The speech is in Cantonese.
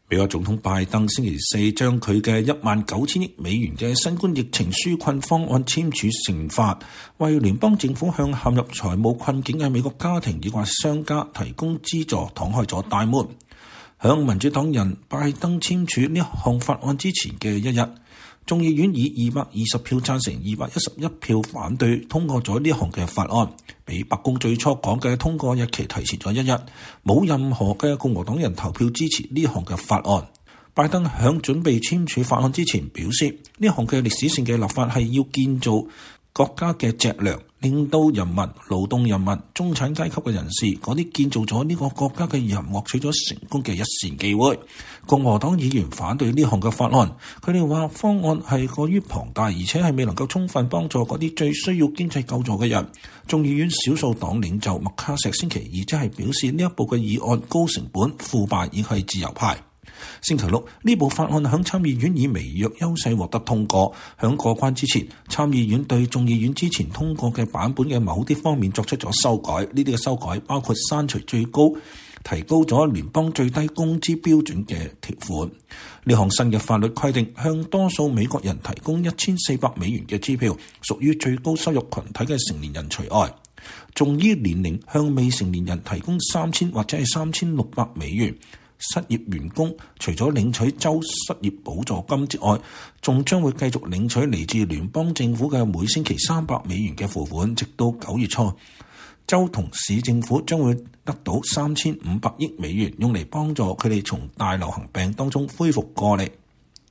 美國總統拜登星期四將佢嘅19000億美元嘅新冠疫情紓困方案簽署成法，為聯邦政府向陷入財務困境嘅美國家庭以及商家提供資助敞開咗大門。響民主黨人拜登簽署呢項法案之前嘅一日，眾議院以220票贊成、211票反對通過咗呢項嘅法案，比白宮最初講嘅通過日期提前咗一日。冇任何嘅共和黨人投票支持呢項嘅法案。拜登響準備簽署法案之前表示，呢項嘅歷史性嘅立法係要建造國家嘅脊梁，令到人民、勞動人民、中產階級嘅人士，嗰啲建造咗呢個國家嘅人獲取咗成功嘅一線機會。共和黨議員反對呢項嘅法案，佢哋話方案係過於龐大，而且係未能夠充分幫助嗰啲最需要經濟救助嘅人。眾議院少數黨領袖麥卡錫星期二即係表示，呢一部嘅議案高成本、腐敗以及係自由派。星期六，呢部法案響參議院以微弱優勢獲得通過。響過關之前，參議院對眾議院之前通過嘅版本嘅某啲方面作出咗修改。呢啲嘅修改包括刪除最高提高咗聯邦最低工資標準嘅條款。呢項新嘅法律規定，向多數美國人提供1400美元嘅支票，屬於最高收入群體嘅成年人除外。仲依年齡向未成年人提供3000或者係3600美元。失業員工除咗領取州失業補助金之外，仲將會繼續領取嚟自聯邦政府嘅每星期300美元嘅付款，直到9月初。州同市政府將會得到3500億美元，用嚟幫助佢哋從大流行病當中恢復過嚟。